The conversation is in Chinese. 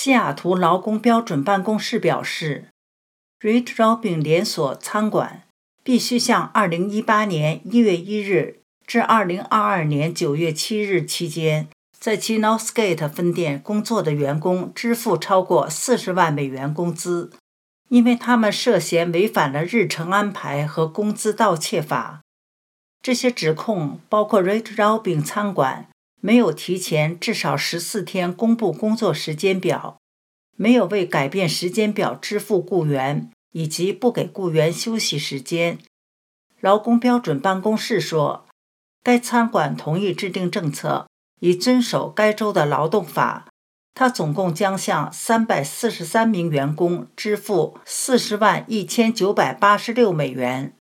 西雅图劳工标准办公室表示 ，Red Robin 连锁餐馆必须向2018年1月1日至2022年9月7日期间在其 Northgate 分店工作的员工支付超过40万美元工资，因为他们涉嫌违反了日程安排和工资盗窃法。这些指控包括 Red Robin 餐馆没有提前至少14天公布工作时间表，没有为改变时间表支付雇员，以及不给雇员休息时间。劳工标准办公室说，该餐馆同意制定政策，以遵守该州的劳动法。他总共将向343名员工支付40万1986美元。